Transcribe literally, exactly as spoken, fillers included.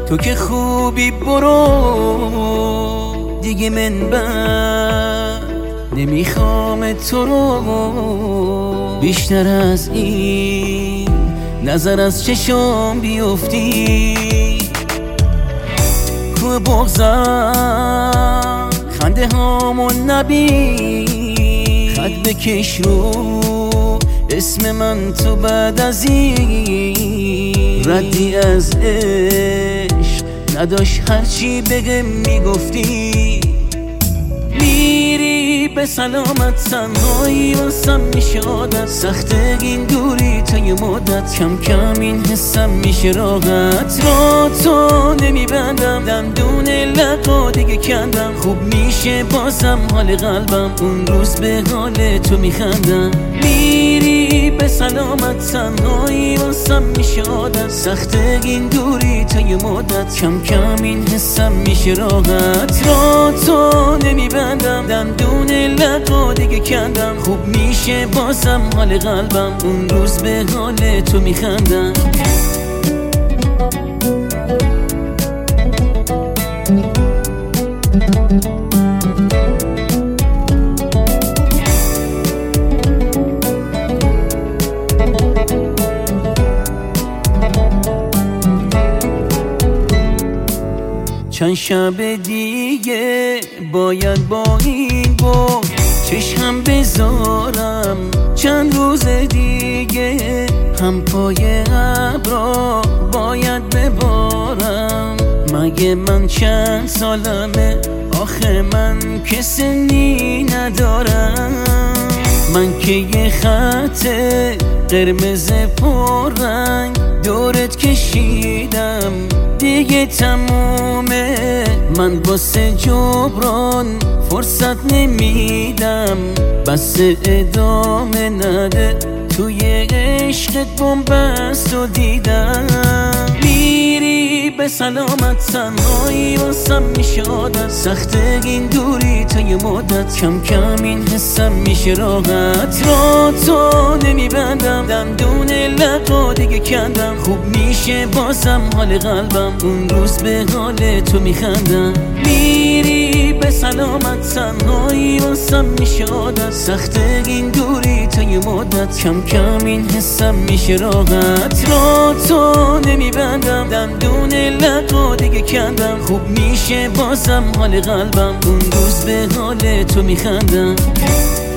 تو که خوبی برو دیگه من بر نمیخوام تو رو بیشتر از این نظر از چشم بیفتی. کوه بغضم خنده هامون نبین، خط بکش رو اسم من تو بعد از این ردی از عشق نداشت، هرچی بگم میگفتی. میری به سلامت تنهایی واسم میشه عادت، سخته این دوری تا یه مدت، کم کم این حسم میشه راحت. را تو نمیبندم دندون لقا دیگه کندم، خوب میشه بازم حال قلبم، اون روز به حال تو میخندم. میری به سلامت تنهایی واسم میشه عادت، سخته این دوری تا یه مدت، کم کم این حسم میشه راحت. را تو نمیبندم دندون لقا دیگه کندم، خوب میشه بازم حال قلبم، اون روز به حال تو میخندم. چند شب دیگه باید با این بود چشم بذارم، چند روز دیگه هم پای ابرا باید ببارم. مگه من چند سالمه آخه من که سنی ندارم، من که یه خط قرمز پررنگ دورت کشیدم دیگه تمومه. من واسه جبران فرصت نمیدم، بس ادامه نده توی عشقت بنبست و دیدم. میری به سلامت تنهایی واسم میشه عادت، سخته این دوری تا یه مدت، کم کم این حسم میشه راحت. را تو نمیبندم دندون لقا دیگه کندم، خوب میشه بازم حال قلبم، اون روز به حال تو میخندم. میری به سلامت تنهایی واسم میشه عادت، سخته این دوری تا یه مدت، کم کم این حسم میشه راحت. را تو نمیبندم دندون لقا دیگه کندم، خوب میشه بازم حال قلبم، اون روز به حال تو میخندم.